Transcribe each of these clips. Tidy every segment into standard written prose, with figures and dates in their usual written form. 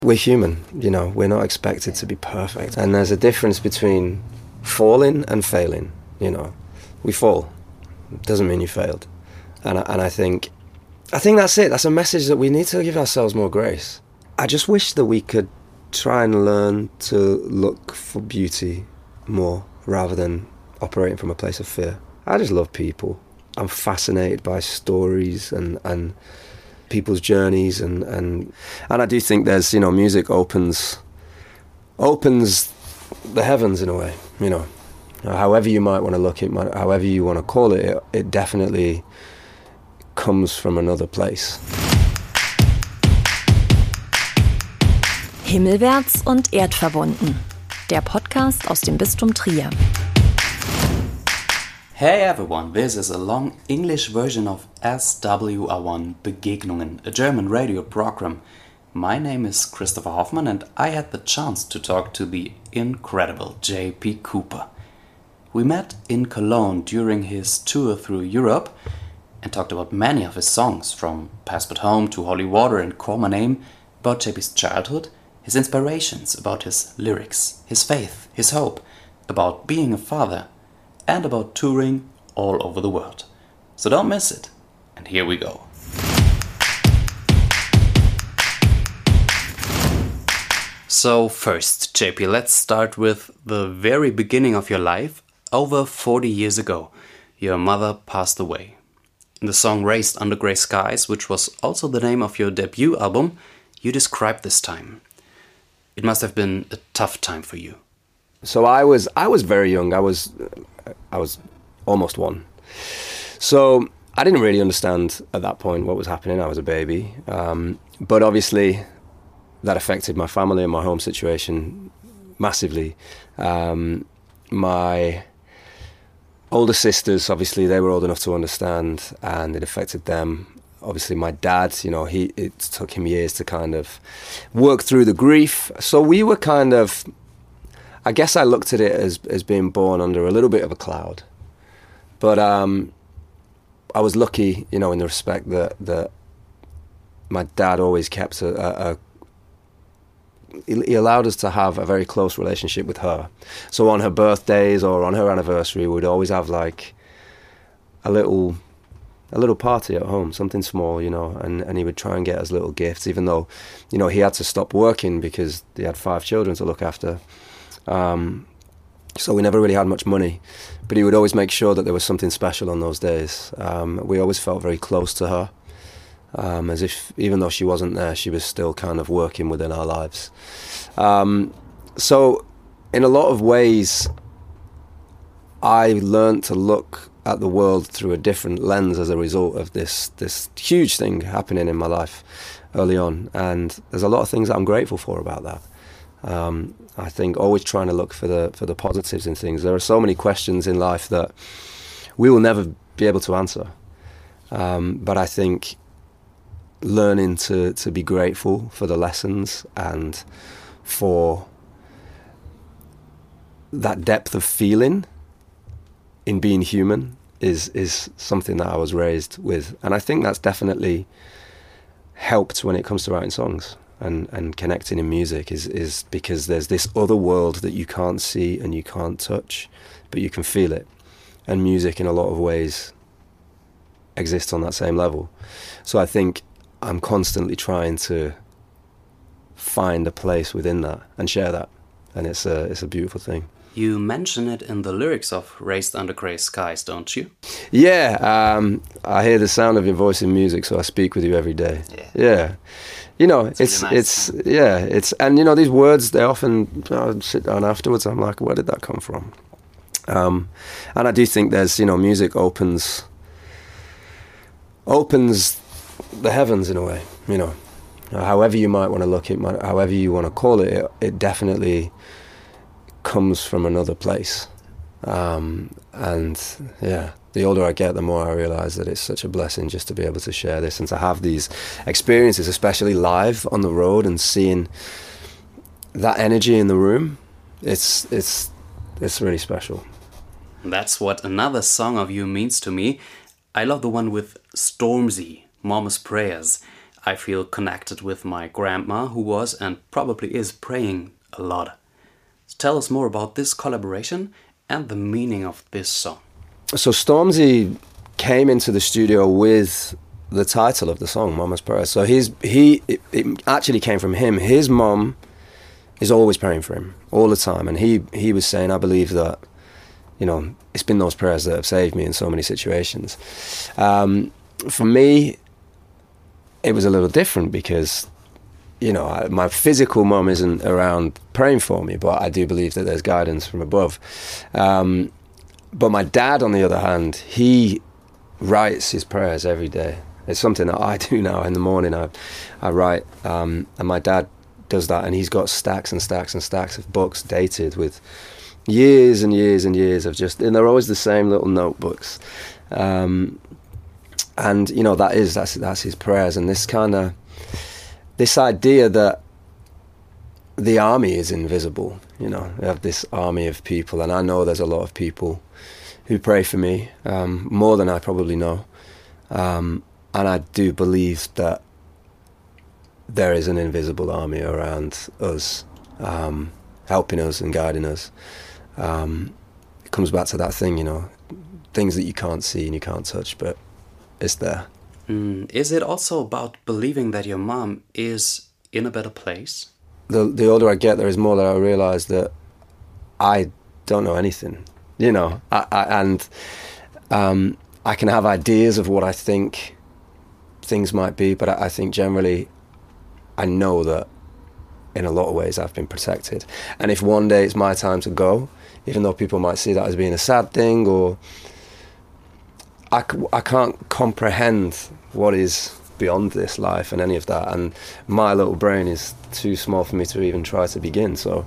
We're human, we're not expected to be perfect. And there's a difference between falling and failing, We fall. It doesn't mean you failed. And I think that's it. That's a message that we need to give ourselves more grace. I just wish that we could try and learn to look for beauty more rather than operating from a place of fear. I just love people. I'm fascinated by stories and people's journeys and I do think there's music opens the heavens in a way, however you might want to look at it, however you want to call it, it definitely comes from another place. Himmelwärts und erdverbunden. Der Podcast aus dem Bistum Trier. Hey everyone, this is a long English version of SWR1 Begegnungen, a German radio program. My name is Christopher Hoffman and I had the chance to talk to the incredible J.P. Cooper. We met in Cologne during his tour through Europe and talked about many of his songs, from Passport Home to Holy Water and Call My Name, about J.P.'s childhood, his inspirations, about his lyrics, his faith, his hope, about being a father, and about touring all over the world. So don't miss it. And here we go. So first, JP, let's start with the very beginning of your life. Over 40 years ago, your mother passed away. In the song Raised Under Grey Skies, which was also the name of your debut album, you described this time. It must have been a tough time for you. So I was very young. I was almost one. So I didn't really understand at that point what was happening. I was a baby. But obviously that affected my family and my home situation massively. My older sisters, obviously, they were old enough to understand, and it affected them. Obviously, my dad, it took him years to kind of work through the grief. So we were kind of, I guess I looked at it as being born under a little bit of a cloud. But I was lucky, in the respect that my dad always kept he allowed us to have a very close relationship with her. So on her birthdays or on her anniversary, we'd always have like a little party at home, something small, and he would try and get us little gifts, even though, he had to stop working because he had 5 children to look after. So we never really had much money, but he would always make sure that there was something special on those days. We always felt very close to her, as if even though she wasn't there, she was still kind of working within our lives. So in a lot of ways, I learned to look at the world through a different lens as a result of this huge thing happening in my life early on. And there's a lot of things that I'm grateful for about that. I think always trying to look for the positives in things. There are so many questions in life that we will never be able to answer. But I think learning to be grateful for the lessons and for that depth of feeling in being human is something that I was raised with. And I think that's definitely helped when it comes to writing songs and connecting in music is because there's this other world that you can't see and you can't touch, but you can feel it. And music in a lot of ways exists on that same level. So I think I'm constantly trying to find a place within that and share that. And it's a beautiful thing. You mention it in the lyrics of Raised Under Grey Skies, don't you? Yeah, I hear the sound of your voice in music, so I speak with you every day. Yeah. It's really nice. And these words, they often, I sit down afterwards, I'm like, where did that come from? And I do think there's, music opens the heavens in a way, however you might want to look at it, however you want to call it, it definitely comes from another place. The older I get, the more I realize that it's such a blessing just to be able to share this and to have these experiences, especially live on the road, and seeing that energy in the room. It's really special. That's what another song of you means to me. I love the one with Stormzy, Mama's Prayers. I feel connected with my grandma, who was and probably is praying a lot. So tell us more about this collaboration and the meaning of this song. So Stormzy came into the studio with the title of the song, Mama's Prayer. So it actually came from him. His mom is always praying for him all the time, and he was saying, I believe that, you know, it's been those prayers that have saved me in so many situations. For me, it was a little different because, you know, my physical mum isn't around praying for me, but I do believe that there's guidance from above. But my dad, on the other hand, he writes his prayers every day. It's something that I do now. In the morning I write, and my dad does that, and he's got stacks and stacks and stacks of books dated with years and years and years of and they're always the same little notebooks. And, you know, that's his prayers, and this idea that the army is invisible. You know, we have this army of people, and I know there's a lot of people who pray for me, more than I probably know. And I do believe that there is an invisible army around us, helping us and guiding us. It comes back to that thing, you know, things that you can't see and you can't touch, but it's there. Is it also about believing that your mom is in a better place? The older I get, there is more that I realise that I don't know anything, you know, I can have ideas of what I think things might be, but I think generally I know that in a lot of ways I've been protected. And if one day it's my time to go, even though people might see that as being a sad thing, or I can't comprehend what is beyond this life and any of that, and my little brain is too small for me to even try to begin. So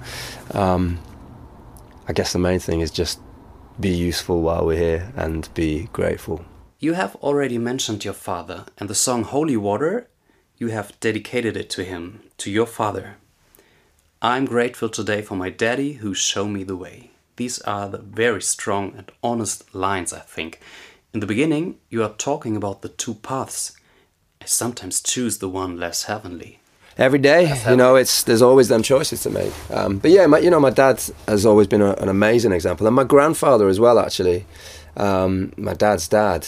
I guess the main thing is just be useful while we're here and be grateful. You have already mentioned your father, and the song Holy Water, you have dedicated it to him, to your father. I'm grateful today for my daddy who showed me the way. These are the very strong and honest lines, I think. In the beginning, you are talking about the two paths. I sometimes choose the one less heavenly. Every day, you know, there's always them choices to make. But yeah, my dad has always been an amazing example, and my grandfather as well, actually. My dad's dad.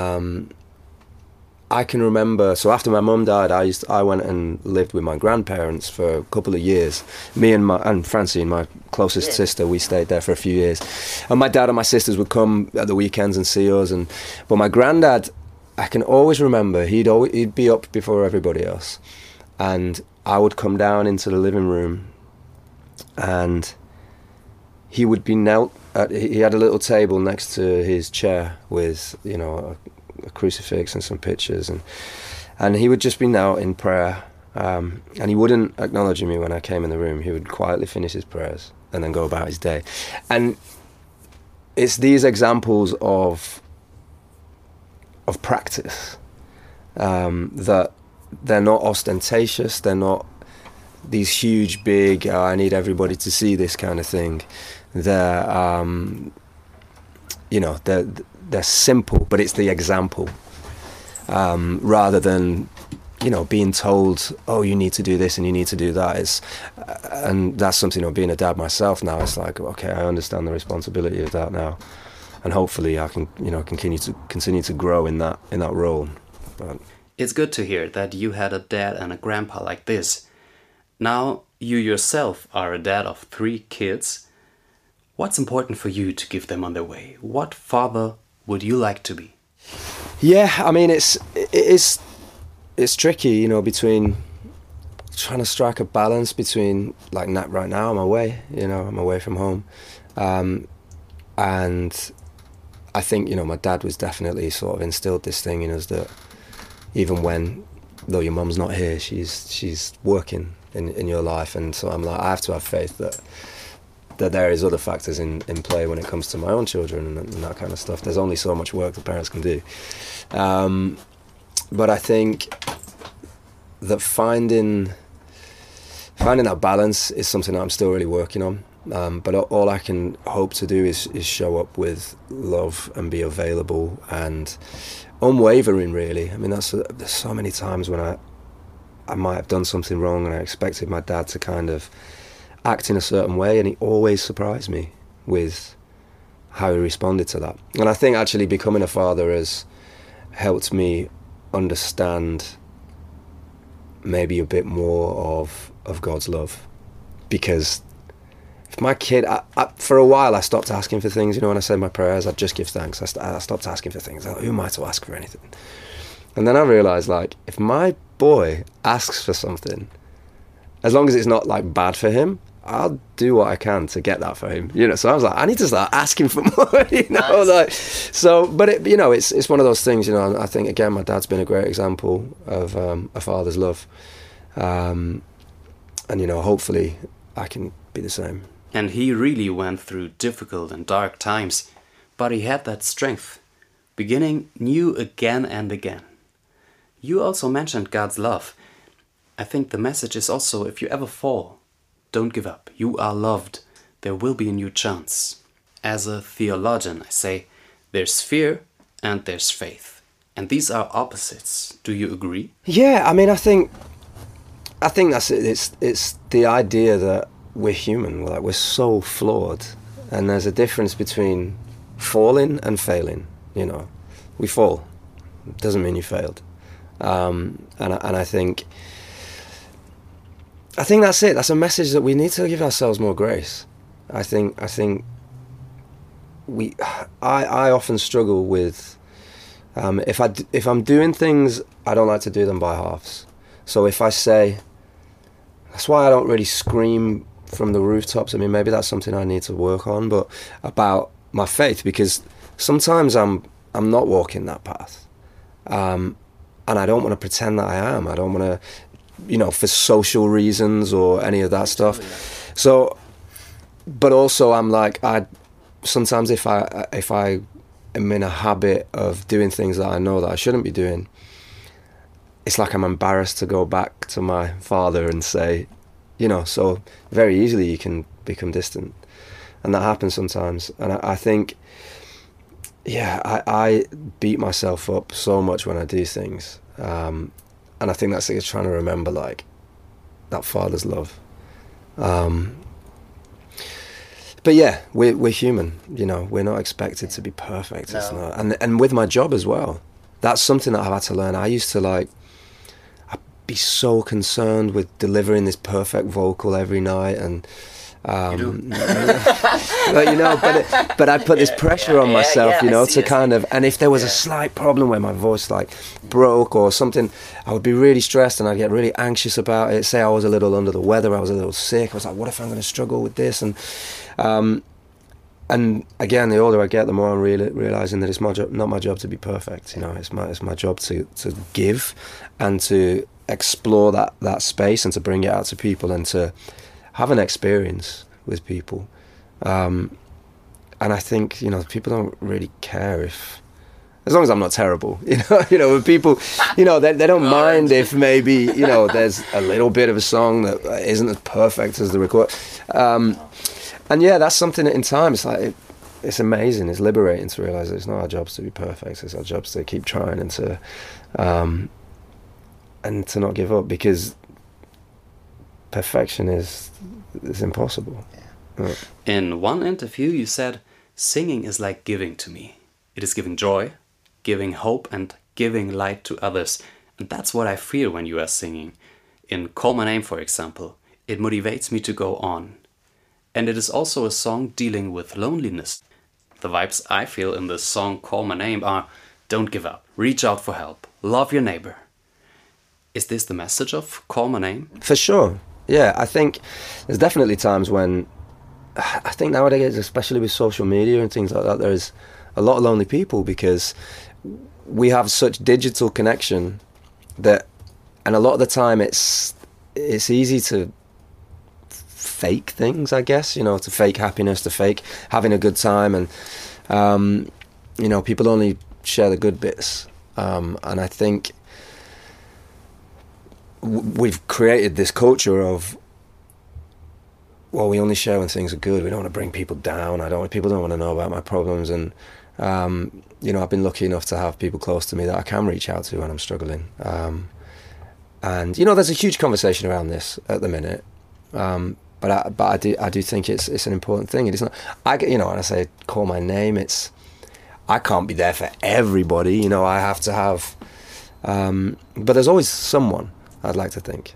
I can remember. So after my mum died, I went and lived with my grandparents for a couple of years. Me and Francine, my closest sister, we stayed there for a few years. And my dad and my sisters would come at the weekends and see us. But my granddad, I can always remember, he'd be up before everybody else. And I would come down into the living room, and he would be knelt. He had a little table next to his chair with, you know, a crucifix and some pictures, and he would just be knelt in prayer. And he wouldn't acknowledge me when I came in the room. He would quietly finish his prayers and then go about his day. And it's these examples of practice that. They're not ostentatious, they're not these huge, big, I need everybody to see this kind of thing. They're, you know, they're simple, but it's the example. Rather than, you know, being told, oh, you need to do this and you need to do that. And that's something, you know, being a dad myself now, it's like, okay, I understand the responsibility of that now. And hopefully I can, you know, continue to grow in that role. But it's good to hear that you had a dad and a grandpa like this. Now you yourself are a dad of 3 kids. What's important for you to give them on their way? What father would you like to be? Yeah, I mean, it's tricky, you know, between trying to strike a balance between, like, right now I'm away, you know, I'm away from home. And I think, you know, my dad was definitely sort of instilled this thing in us that even though your mum's not here, she's working in your life. And so I'm like, I have to have faith that there is other factors in play when it comes to my own children and that kind of stuff. There's only so much work the parents can do. But I think that finding that balance is something that I'm still really working on. But all I can hope to do is show up with love and be available and unwavering, really. I mean, there's so many times when I might have done something wrong, and I expected my dad to kind of act in a certain way, and he always surprised me with how he responded to that. And I think actually becoming a father has helped me understand maybe a bit more of God's love. Because if my kid, for a while I stopped asking for things, when I said my prayers, I'd just give thanks. I stopped asking for things. Who am I to ask for anything? And then I realised, if my boy asks for something, as long as it's not bad for him, I'll do what I can to get that for him. So I was I need to start asking for more. Nice. But it's one of those things. I think again, my dad's been a great example of a father's love, and hopefully I can be the same. And he really went through difficult and dark times, but he had that strength, beginning new again and again. You also mentioned God's love. I think the message is also, if you ever fall, don't give up. You are loved. There will be a new chance. As a theologian, I say, there's fear and there's faith. And these are opposites. Do you agree? Yeah, I think that's it. It's the idea that we're human. We're so flawed. And there's a difference between falling and failing. We fall. It doesn't mean you failed. And I think that's it. That's a message that we need to give ourselves more grace. I think I often struggle with if I'm doing things, I don't like to do them by halves. So if I say, that's why I don't really scream from the rooftops. Maybe that's something I need to work on, but about my faith, because sometimes I'm not walking that path, and I don't want to pretend that I am. I don't want to, for social reasons or any of that stuff. So, but also I'm sometimes if I am in a habit of doing things that I know that I shouldn't be doing, it's I'm embarrassed to go back to my father and say, so very easily you can become distant. And that happens sometimes. And I think, I beat myself up so much when I do things. And I think that's trying to remember that father's love. But yeah, we're human. We're not expected to be perfect. No. It's not. And with my job as well, that's something that I've had to learn. I used to I'd be so concerned with delivering this perfect vocal every night, and but I put this pressure on myself, to kind of, and if there was a slight problem where my voice broke or something, I would be really stressed and I'd get really anxious about it. Say I was a little under the weather, I was a little sick, I was what if I'm going to struggle with this? And again, the older I get, the more I'm realizing that it's not my job to be perfect. It's my job to give and to explore that space and to bring it out to people and to have an experience with people. And I think, people don't really care as long as I'm not terrible, with people, they don't mind if maybe, there's a little bit of a song that isn't as perfect as the record. And yeah, that's something that in time, it's amazing. It's liberating to realize that it's not our jobs to be perfect. It's our jobs to keep trying and to not give up, because perfection is impossible. Yeah. In one interview you said, singing is like giving to me. It is giving joy, giving hope, and giving light to others. And that's what I feel when you are singing. In Call My Name, for example, it motivates me to go on. And it is also a song dealing with loneliness. The vibes I feel in the song Call My Name are, don't give up, reach out for help, love your neighbor. Is this the message of Call My Name? For sure. Yeah, I think there's definitely times when, I think nowadays, especially with social media and things like that, there's a lot of lonely people because we have such digital connection that, and a lot of the time it's easy to fake things, I guess, to fake happiness, to fake having a good time, and people only share the good bits, and I think we've created this culture of, well, we only share when things are good. We don't want to bring people down. People don't want to know about my problems, and I've been lucky enough to have people close to me that I can reach out to when I'm struggling, And there's a huge conversation around this at the minute. But I do think it's an important thing. It is not. When I say call my name, I can't be there for everybody. I have to have. But there's always someone. I'd like to think.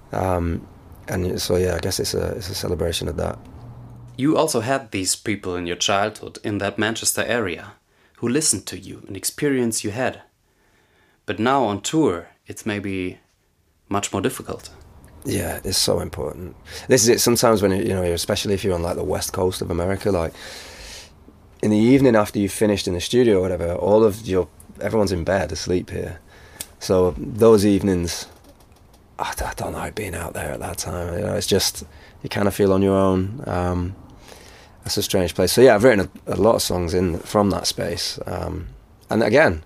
And so I guess it's a celebration of that. You also had these people in your childhood in that Manchester area who listened to you, an experience you had. But now on tour, it's maybe much more difficult. Yeah, it's so important. This is it. Sometimes when especially if you're on like the west coast of America, like in the evening after you've finished in the studio or whatever, everyone's in bed asleep here. So those evenings, I don't like being out there at that time. It's just you kind of feel on your own. It's a strange place. So yeah, I've written a lot of songs from that space. And again,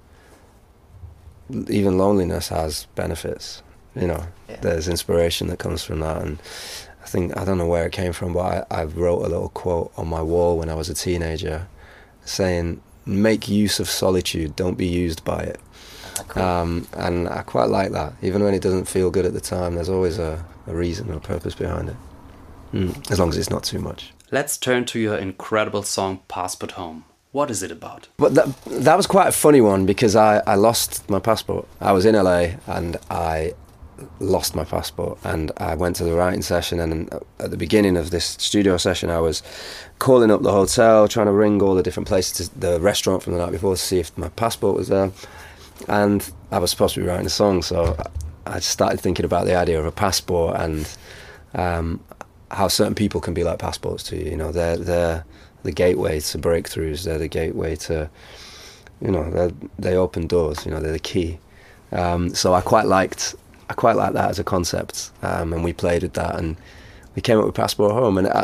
even loneliness has benefits. There's inspiration that comes from that. And I don't know where it came from, but I wrote a little quote on my wall when I was a teenager saying, "Make use of solitude, don't be used by it." Cool. And I quite like that. Even when it doesn't feel good at the time, there's always a reason or purpose behind it. As long as it's not too much. Let's turn to your incredible song, Passport Home. What is it about? But that was quite a funny one because I lost my passport. I was in LA and I lost my passport, and I went to the writing session, and at the beginning of this studio session I was calling up the hotel, trying to ring all the different places, to the restaurant from the night before, to see if my passport was there. And I was supposed to be writing a song, so I started thinking about the idea of a passport and how certain people can be like passports to you. They're the gateway to breakthroughs. They're the gateway to, they open doors. They're the key. So I quite liked that as a concept, and we played with that, and we came up with Passport Home. And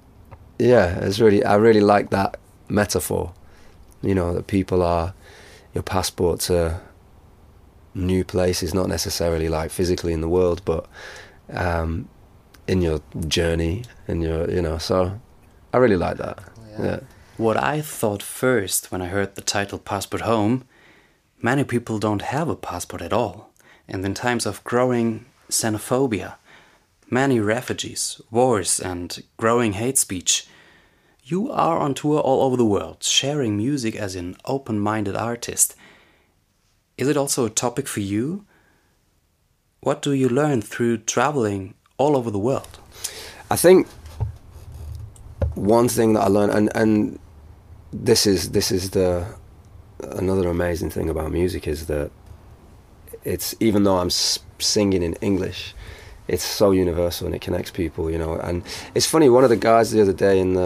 I really liked that metaphor. That people are your passport to new places, not necessarily like physically in the world, but in your journey, so I really like that. Yeah. What I thought first when I heard the title Passport Home, many people don't have a passport at all. And in times of growing xenophobia, many refugees, wars and growing hate speech, you are on tour all over the world, sharing music as an open-minded artist. Is it also a topic for you? What do you learn through traveling all over the world? I think one thing that I learned, and this is another amazing thing about music, is that it's, even though I'm singing in English, it's so universal and it connects people, And it's funny, one of the guys the other day in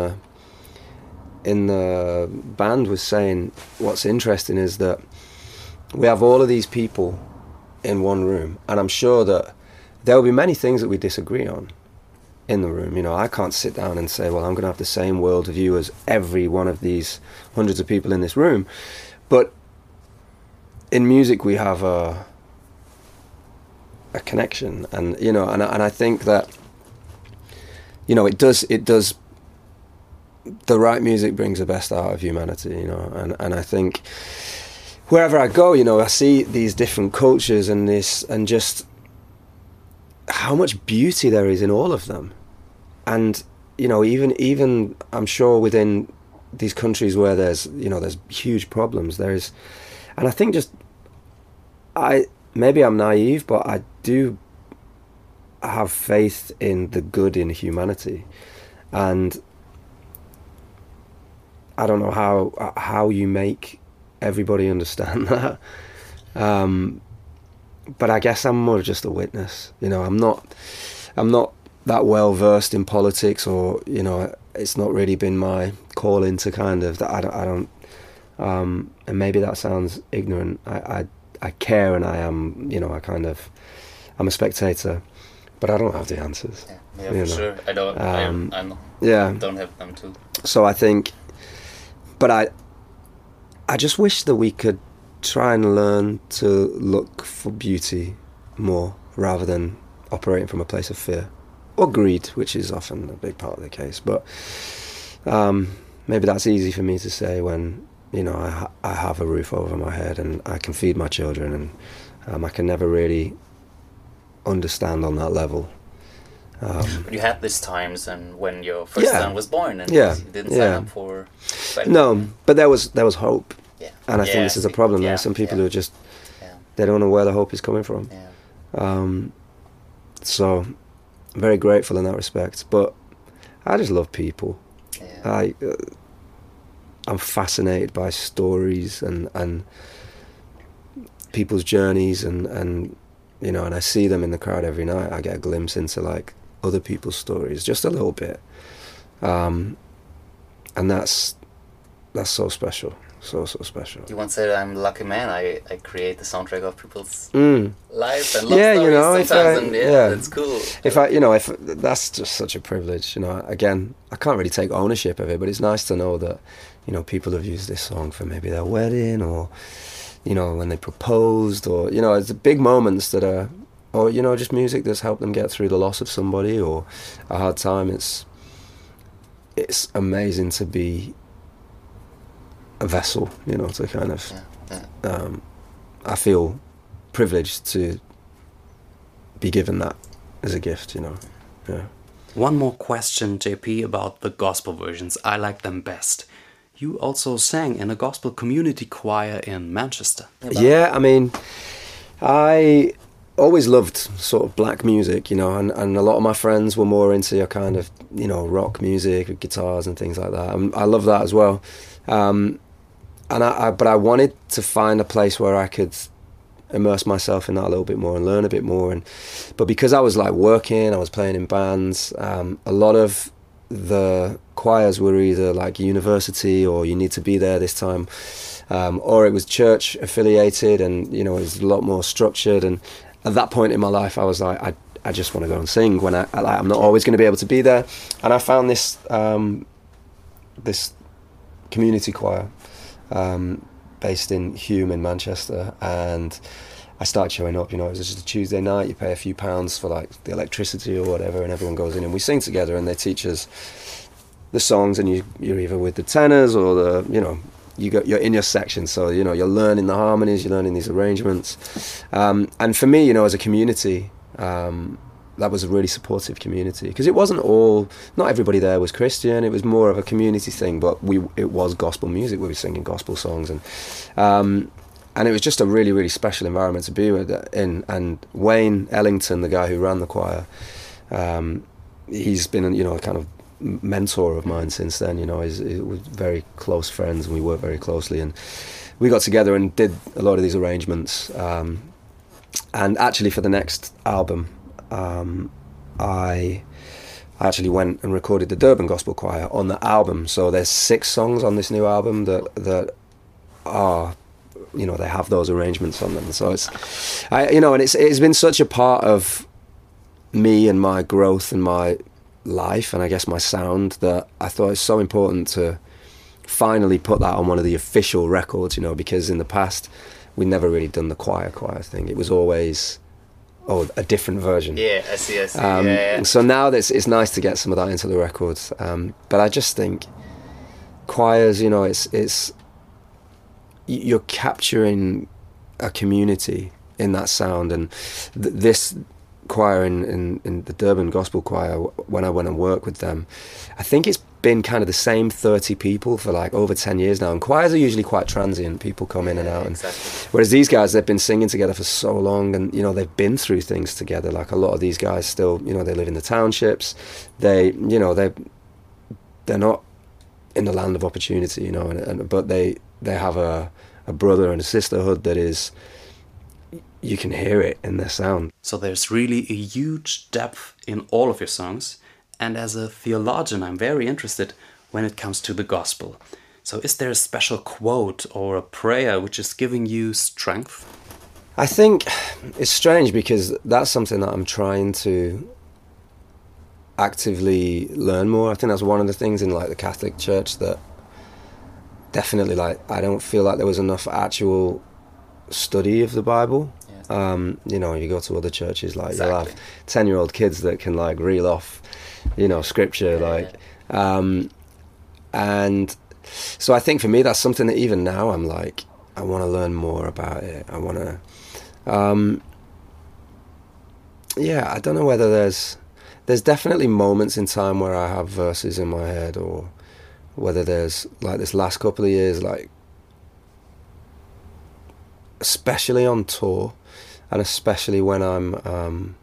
the band was saying, what's interesting is that we have all of these people in one room, and I'm sure that there will be many things that we disagree on in the room. I can't sit down and say, well, I'm going to have the same worldview as every one of these hundreds of people in this room. But in music we have a connection, and and I think that it does the right music brings the best out of humanity, and I think wherever I go, I see these different cultures and just how much beauty there is in all of them. And even I'm sure within these countries where there's huge problems, and I think maybe I'm naive, but I do have faith in the good in humanity. And I don't know how you make everybody understand that, but I guess I'm more just a witness. I'm not that well versed in politics, or it's not really been my calling to kind of that. I don't and maybe that sounds ignorant. I care, and I am, I'm a spectator, but I don't have the answers. Yeah, for sure. I don't. I don't have them too. So I think, but I just wish that we could try and learn to look for beauty more, rather than operating from a place of fear or greed, which is often a big part of the case. But maybe that's easy for me to say when I have a roof over my head and I can feed my children, and I can never really understand on that level. You had these times, and when your first son was born, and yeah, you didn't sign up for. No, but there was hope, and I think this is a problem. There are some people who are just they don't know where the hope is coming from. So I'm very grateful in that respect. But I just love people. I'm fascinated by stories and people's journeys, and you know, and I see them in the crowd every night. I get a glimpse into like other people's stories, just a little bit, and that's so special, so special. You once said, "I'm a lucky man. I create the soundtrack of people's lives and love stories you know, sometimes." That's cool. If that's just such a privilege. You know, again, I can't really take ownership of it, but it's nice to know that, you know, people have used this song for maybe their wedding, or, you know, when they proposed, or, you know, it's the big moments that are, or, you know, just music that's helped them get through the loss of somebody or a hard time. It's amazing to be a vessel, you know, to kind of, I feel privileged to be given that as a gift, you know. Yeah. One more question, JP, about the gospel versions. I like them best. You also sang in a gospel community choir in Manchester. Yeah, I mean, I always loved sort of black music, you know, and a lot of my friends were more into your kind of, you know, rock music with guitars and things like that. I love that as well. But I wanted to find a place where I could immerse myself in that a little bit more and learn a bit more. But because I was like working, I was playing in bands, a lot of the choirs were either like university, or you need to be there this time, or it was church affiliated, and, you know, it was a lot more structured. And at that point in my life, I was like, I just want to go and sing when I'm not always going to be able to be there. And I found this this community choir based in Hume in Manchester, and I started showing up. You know, it was just a Tuesday night, you pay a few pounds for like the electricity or whatever, and everyone goes in and we sing together, and they teach us the songs, and you're either with the tenors or the, you know, you're in your section, so, you know, you're learning the harmonies, you're learning these arrangements, and for me, you know, as a community, that was a really supportive community, because it wasn't not everybody there was Christian. It was more of a community thing, but it was gospel music. We were singing gospel songs, and it was just a really, really special environment to be in. And Wayne Ellington, the guy who ran the choir, he's been, you know, a kind of mentor of mine since then. You know, we're very close friends, and we work very closely, and we got together and did a lot of these arrangements. And actually, for the next album, I actually went and recorded the Durban Gospel Choir on the album. So there's 6 songs on this new album that are, you know, they have those arrangements on them. So you know, and it's been such a part of me and my growth and my life, and I guess my sound, that I thought it's so important to finally put that on one of the official records, you know, because in the past we'd never really done the choir thing. It was always a different version. Yeah, I see. Yeah. So now it's nice to get some of that into the records. But I just think choirs, you know, it's you're capturing a community in that sound, and this choir in the Durban Gospel Choir, when I went and worked with them, I think it's been kind of the same 30 people for like over 10 years now, and choirs are usually quite transient. People come in and out, and whereas these guys, they've been singing together for so long, and, you know, they've been through things together. Like a lot of these guys still, you know, they live in the townships, they're not in the land of opportunity, you know, but they have a brother and a sisterhood that is, you can hear it in their sound. So there's really a huge depth in all of your songs. And as a theologian, I'm very interested when it comes to the gospel. So is there a special quote or a prayer which is giving you strength? I think it's strange, because that's something that I'm trying to actively learn more. I think that's one of the things in like the Catholic Church that definitely, like, I don't feel like there was enough actual study of the Bible. You know, you go to other churches, like you'll have 10-year-old kids that can like reel off, you know, scripture, and so I think for me that's something that even now I'm like, I want to learn more about it. I want to I don't know whether there's definitely moments in time where I have verses in my head, or whether there's like this last couple of years, like especially on tour, and especially when I'm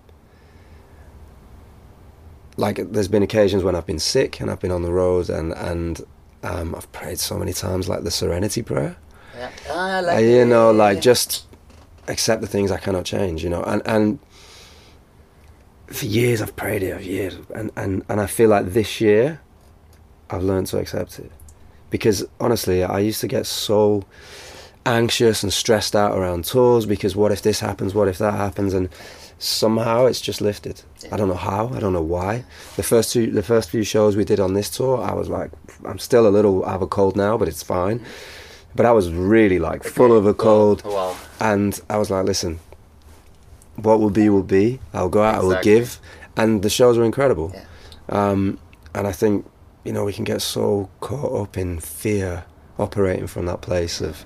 like, there's been occasions when I've been sick and I've been on the road, and I've prayed so many times, like the Serenity Prayer. Yeah, I like it. Just accept the things I cannot change, and for years I've prayed it, and I feel like this year I've learned to accept it, because honestly I used to get so anxious and stressed out around tours, because what if this happens, what if that happens, and somehow it's just lifted. I don't know how, I don't know why. The first few shows we did on this tour, I was like, I'm still I have a cold now, but it's fine. But I was really like full of a cold. Wow. And I was like, listen, what will be. I'll go out, I will give. And the shows were incredible. Yeah. And I think, we can get so caught up in fear, operating from that place of...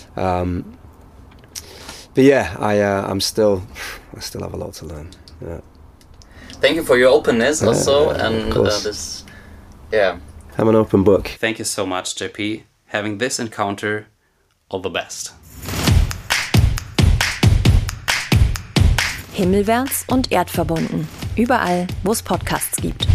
but yeah, I still have a lot to learn. Yeah. Thank you for your openness also, and of course. this. Yeah. I'm an open book. Thank you so much, JP. Having this encounter, all the best. Himmelwärts und erdverbunden. Überall, wo es Podcasts gibt.